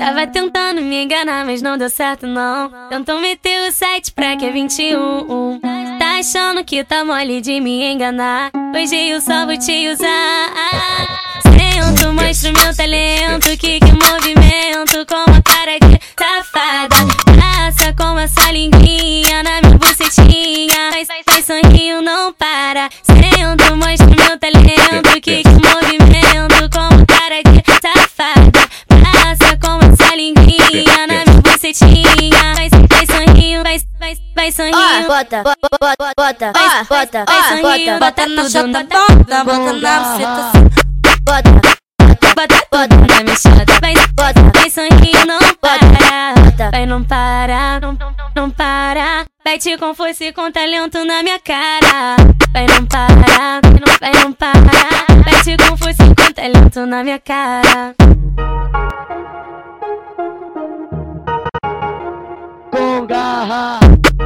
Tava tentando me enganar, mas não deu certo não. Tentou meter o 7 pra que é 21. Tá achando que tá mole de me enganar? Hoje eu só vou te usar. Sento, mostro meu talento. Que movimento com uma cara de safada. Passa com essa linguinha na minha bucetinha. Faz sorriso, não para. Sento, mostro meu talento. Que movimento com uma cara de safada. Passa com essa linguinha na minha bucetinha. Vai sorriso, vai sorriso. Bota, Vai sorriso, bota na chota, bota na buceta. Bota na minha chota. Vai sorriso, não para. Vai não para, não para. Bate com força e com talento na minha cara. Vai não para, vai não para. Bate com força e com talento na minha cara. Com garra.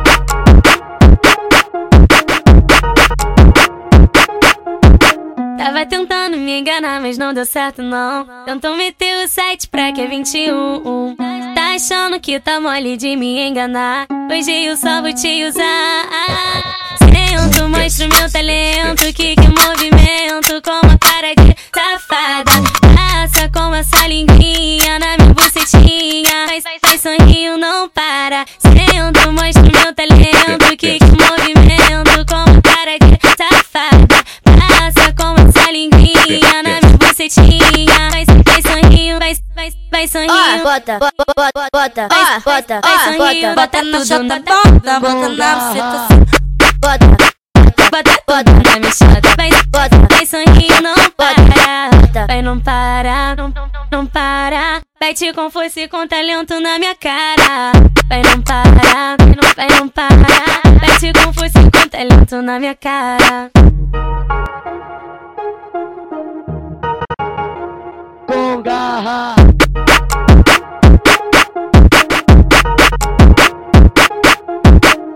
Tava tentando me enganar, mas não deu certo não. Tentou meter o 7 pra que é 21. Tá achando que tá mole de me enganar? Hoje eu só vou te usar. Sento, mostro meu talento. Que movimento com uma cara de safada. Passa com essa linguinha na minha bucetinha. Faz sorriso, não para. Sento, mostro meu talento. Que movimento com uma cara de safada. Passa com essa linguinha na minha bucetinha. Vai sorriso, vai sorriso. Bota na chota, bota na buceta. Bota na minha chota. Vai sorriso, não para. Vai não para, não para. Bate com força e com talento na minha cara. Vai não para, vai não para. Bate com força e com talento na minha cara.